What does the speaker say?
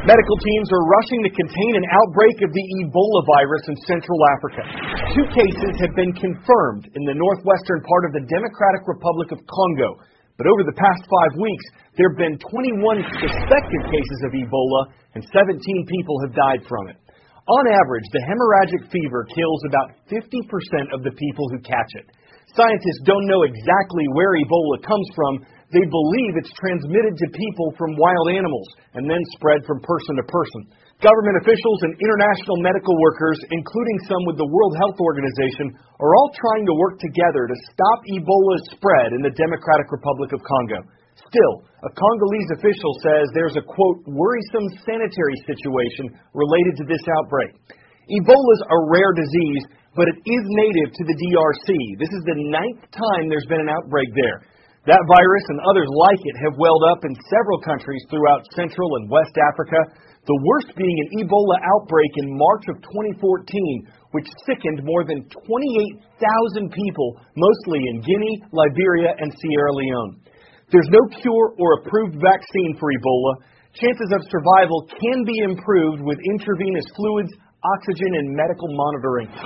Medical teams are rushing to contain an outbreak of the Ebola virus in Central Africa. 2 cases have been confirmed in the northwestern part of the Democratic Republic of Congo. But over the past 5 weeks, there have been 21 suspected cases of Ebola and 17 people have died from it. On average, the hemorrhagic fever kills about 50% of the people who catch it. Scientists don't know exactly where Ebola comes from. They believe it's transmitted to people from wild animals and then spread from person to person. Government officials and international medical workers, including some with the World Health Organization, are all trying to work together to stop Ebola's spread in the Democratic Republic of Congo. Still, a Congolese official says there's a, quote, worrisome sanitary situation related to this outbreak. Ebola's a rare disease, but it is native to the DRC. This is the 9th time there's been an outbreak there. That virus and others like it have welled up in several countries throughout Central and West Africa, the worst being an Ebola outbreak in March of 2014, which sickened more than 28,000 people, mostly in Guinea, Liberia, and Sierra Leone. There's no cure or approved vaccine for Ebola. Chances of survival can be improved with intravenous fluids, oxygen, and medical monitoring.